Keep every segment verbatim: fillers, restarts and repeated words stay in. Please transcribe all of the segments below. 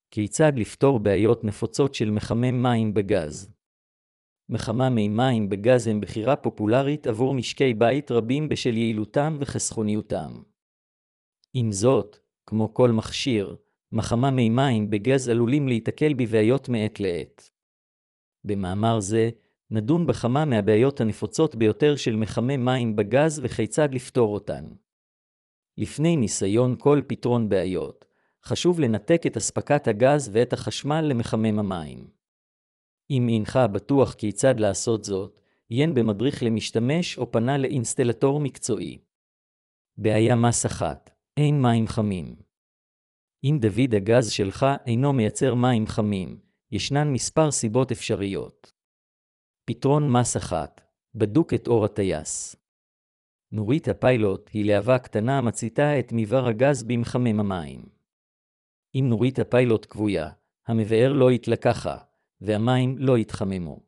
כיצד לפתור בעיות נפוצות של מחמם מים בגז? מחממי מים בגז הם בחירה פופולרית עבור משקי בית רבים בשל יעילותם וחסכוניותם. עם זאת, כמו כל מכשיר, מחממי מים בגז עלולים להיתקל בבעיות מעת לעת. במאמר זה, נדון בכמה מהבעיות הנפוצות ביותר של מחמם מים בגז וכיצד לפתור אותן. לפני ניסיון כל פתרון בעיות, חשוב לנתק את אספקת הגז ואת החשמל למחמם המים. אם אינך בטוח כיצד לעשות זאת, עיין במדריך למשתמש או פנה לאינסטלטור מקצועי. בעיה מס אחת, אין מים חמים. אם דוד הגז שלך אינו מייצר מים חמים, ישנן מספר סיבות אפשריות. פתרון מס אחת, בדוק את אור הטייס. נורית הפיילוט היא להבה קטנה המציתה את מבער הגז במחמם המים. אם נורית הפיילוט כבויה, המבער לא יתלקחה, והמים לא יתחממו.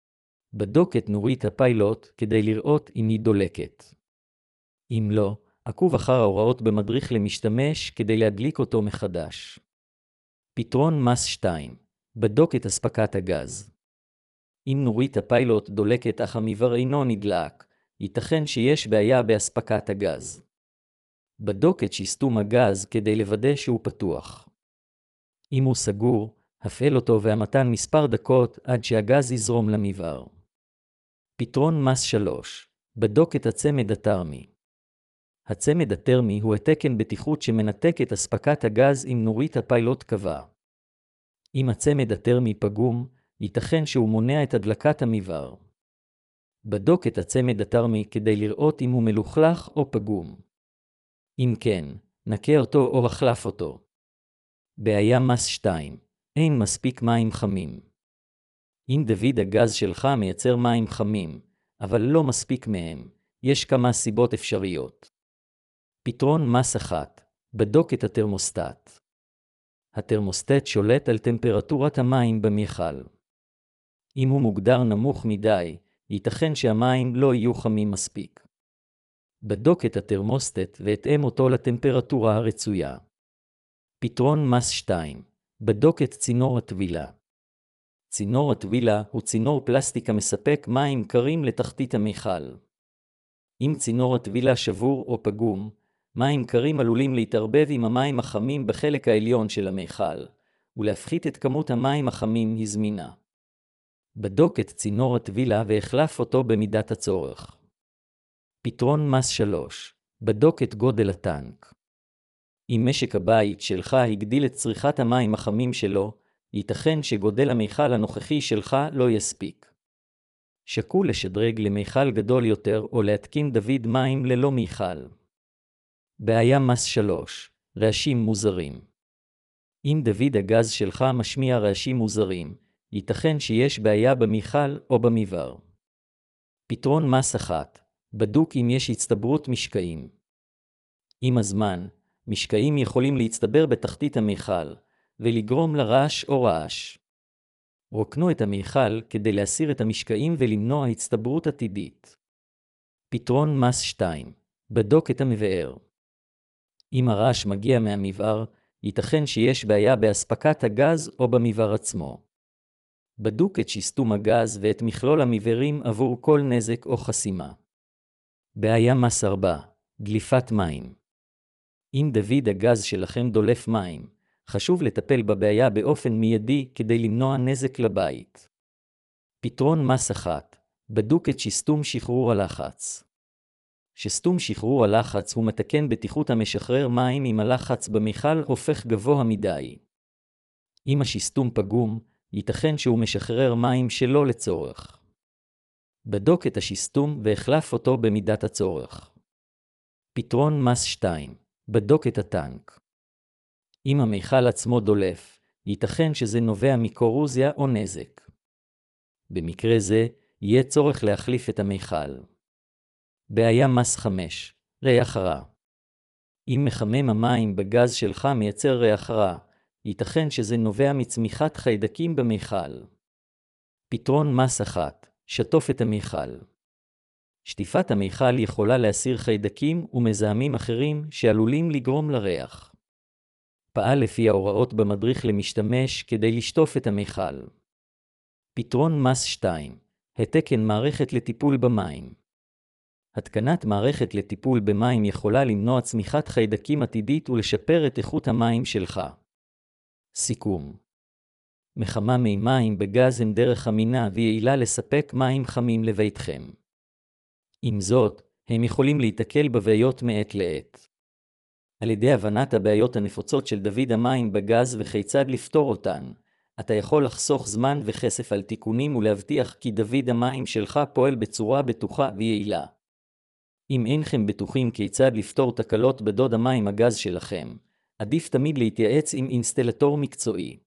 בדוק את נורית הפיילוט כדי לראות אם היא דולקת. אם לא, עקוב אחר ההוראות במדריך למשתמש כדי להדליק אותו מחדש. פתרון מס שתיים, בדוק את אספקת הגז. אם נורית הפיילוט דולקת אך המבער אינו נדלק, ייתכן שיש בעיה באספקת הגז. בדוק את שיסטום הגז כדי לוודא שהוא פתוח. אם הוא סגור, הפעל אותו והמתן מספר דקות עד שהגז יזרום למבער. פתרון מס שלוש, בדוק את הצמד התרמי. הצמד התרמי הוא התקן בטיחות שמנתק את אספקת הגז אם נורית הפיילוט קבע. אם הצמד התרמי פגום, ייתכן שהוא מונע את הדלקת המבער. בדוק את הצמד התרמי כדי לראות אם הוא מלוכלך או פגום. אם כן, נקה אותו או החלף אותו. בעיה מס שתיים, אין מספיק מים חמים. אם דוד הגז שלך מייצר מים חמים, אבל לא מספיק מהם, יש כמה סיבות אפשריות. פתרון מס אחת, בדוק את התרמוסטט. התרמוסטט שולט על טמפרטורת המים במיכל. אם הוא מוגדר נמוך מדי, ייתכן שהמים לא יהיו חמים מספיק. בדוק את התרמוסטט והתאם אותו לטמפרטורה הרצויה. פתרון מס שתיים, בדוק את צינור הטבילה. צינור הטבילה הוא צינור פלסטיק המספק מים קרים לתחתית המיכל. אם צינור הטבילה שבור או פגום, מים קרים עלולים להתערבב עם המים החמים בחלק העליון של המיכל, ולהפחית את כמות המים החמים הזמינה. בדוק את צינור הטבילה והחלף אותו במידת הצורך. פתרון מס שלוש, בדוק את גודל הטנק. אם משק הבית שלך הגדיל את צריכת המים החמים שלו, ייתכן שגודל המיכל הנוכחי שלך לא יספיק. שקול לשדרג למיכל גדול יותר או להתקין דוד מים ללא מיכל. בעיה מס שלוש, רעשים מוזרים. אם דוד הגז שלך משמיע רעשים מוזרים, ייתכן שיש בעיה במיכל או במבער. פתרון מס אחת, בדוק אם יש הצטברות משקעים. עם הזמן, משקעים יכולים להצטבר בתחתית המיכל, ולגרום לרעש או רעש. רוקנו את המיכל כדי להסיר את המשקעים ולמנוע הצטברות עתידית. פתרון מס שתיים, בדוק את המבער. אם הרעש מגיע מהמבער, ייתכן שיש בעיה באספקת הגז או במבער עצמו. בדוק את שיסטום הגז ואת מכלול המבערים עבור כל נזק או חסימה. בעיה מס ארבע, דליפת מים. אם דוד הגז שלכם דולף מים, חשוב לטפל בבעיה באופן מיידי כדי למנוע נזק לבית. פתרון מס אחת, בדוק את שיסטום שחרור הלחץ. שיסטום שחרור הלחץ הוא מתקן בטיחות המשחרר מים אם הלחץ במיכל הופך גבוה מדי. אם השיסטום פגום, ייתכן שהוא משחרר מים שלא לצורך. בדוק את השיסטום והחלף אותו במידת הצורך. פתרון מס שתיים, בדוק את הטנק. אם המיכל עצמו דולף, ייתכן שזה נובע מקורוזיה או נזק. במקרה זה, יהיה צורך להחליף את המיכל. בעיה מס חמש, ריח רע. אם מחמם המים בגז שלך מייצר ריח רע, ייתכן שזה נובע מצמיחת חיידקים במיכל. פתרון מס אחת, שטוף את המיכל. שטיפת המיכל יכולה להסיר חיידקים ומזהמים אחרים שעלולים לגרום לריח. פעל לפי ההוראות במדריך למשתמש כדי לשטוף את המיכל. פתרון מס שתיים. התקן מערכת לטיפול במים. התקנת מערכת לטיפול במים יכולה למנוע צמיחת חיידקים עתידית ולשפר את איכות המים שלך. סיכום. מחממי מים בגז הם דרך אמינה ויעילה לספק מים חמים לביתכם. עם זאת, הם יכולים להיתקל בבעיות מעת לעת. על ידי הבנת הבעיות הנפוצות של דוד המים בגז וכיצד לפתור אותן, אתה יכול לחסוך זמן וכסף על תיקונים ולהבטיח כי דוד המים שלך פועל בצורה בטוחה ויעילה. אם אינכם בטוחים כיצד לפתור תקלות בדוד המים הגז שלכם, עדיף תמיד להתייעץ עם אינסטלטור מקצועי.